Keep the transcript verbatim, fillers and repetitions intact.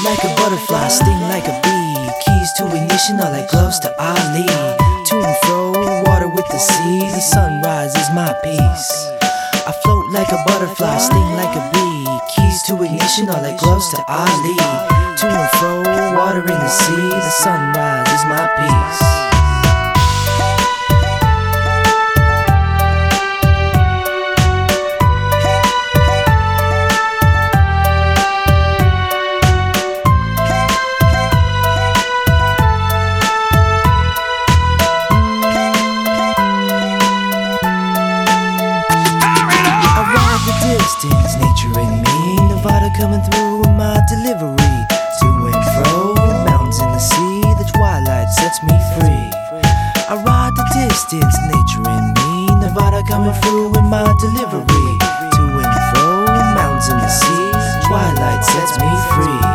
like a butterfly, sting like a bee. Keys to ignition are like gloves to Ali. To and fro, water with the sea. The sunrise is my peace. I float like a butterfly, sting like a bee. Keys to ignition are like gloves to Ali. To and fro, water in the sea. The sunrise is my peace. Distance, nature in me, Nevada coming through with my delivery. To and fro, mountains in the sea, the twilight sets me free. I ride the distance, nature in me, Nevada coming through with my delivery. To and fro, mountains in the sea, twilight sets me free.